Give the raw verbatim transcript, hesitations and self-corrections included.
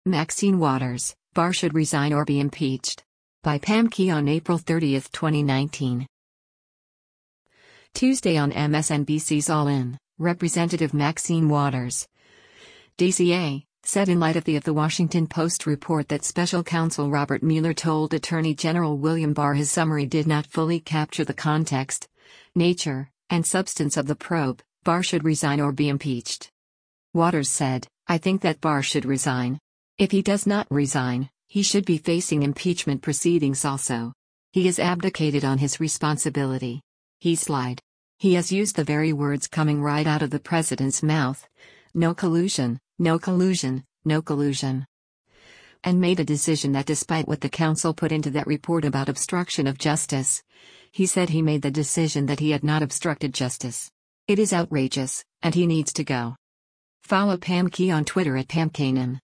Maxine Waters, Barr should resign or be impeached. By Pam Key on April thirtieth, twenty nineteen. Tuesday on M S N B C's All In, Representative Maxine Waters, D C A, said in light of the of the Washington Post report that Special Counsel Robert Mueller told Attorney General William Barr his summary did not fully capture the context, nature, and substance of the probe, Barr should resign or be impeached. Waters said, "I think that Barr should resign. If he does not resign, he should be facing impeachment proceedings also. He has abdicated on his responsibility. He's lied. He has used the very words coming right out of the president's mouth. No collusion, no collusion, no collusion. And made a decision that despite what the counsel put into that report about obstruction of justice, he said he made the decision that he had not obstructed justice. It is outrageous, and he needs to go." Follow Pam Key on Twitter at Pam Kanan.